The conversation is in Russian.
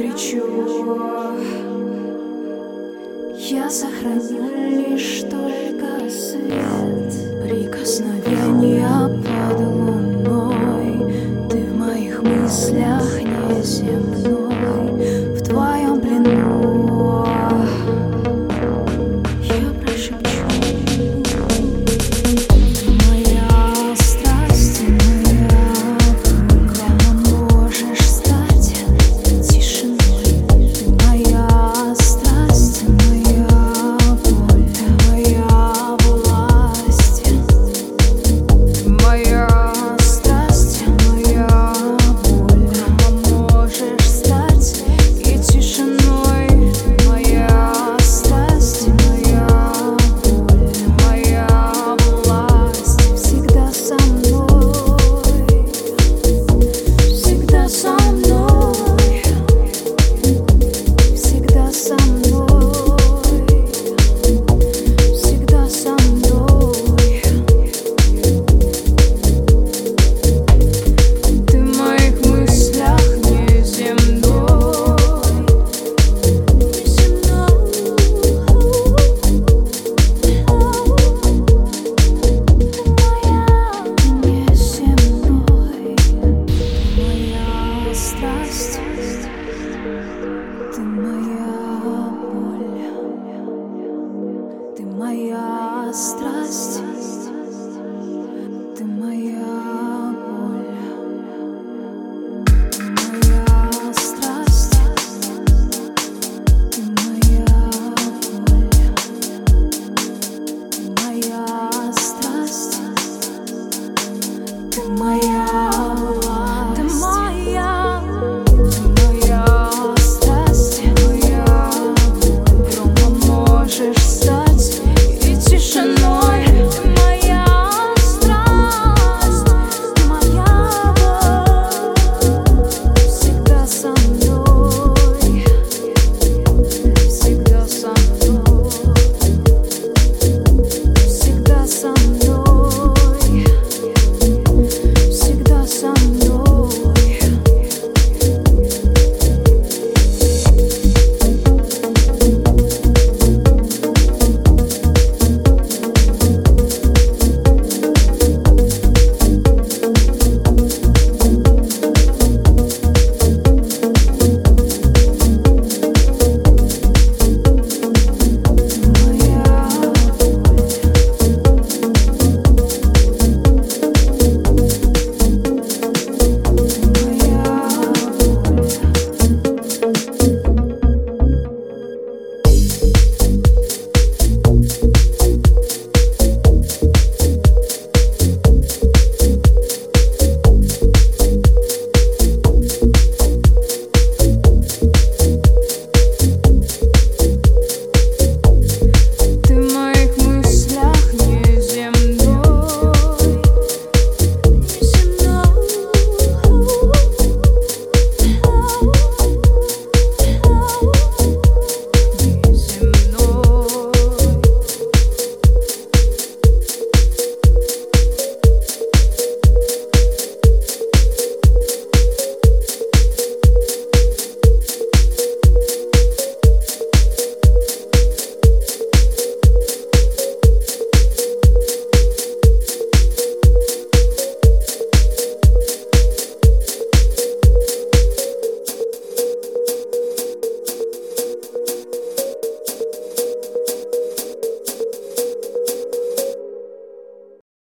горячо. Я сохраню лишь только свет прикосновения под луной. Ты в моих мыслях неземной, в твоем плену я прошепчу. Ты моя страсть, моя боль, можешь стать тишиной. Ты моя страсть, моя боль, твоя власть. Ты моя страсть, моя боль, можешь стать и тишиной. Ты моя страсть, моя боль, моя власть. Всегда со мной, всегда со мной, всегда со мной, всегда со мной. Ты в моих мыслях неземной, моя страсть, ты моя.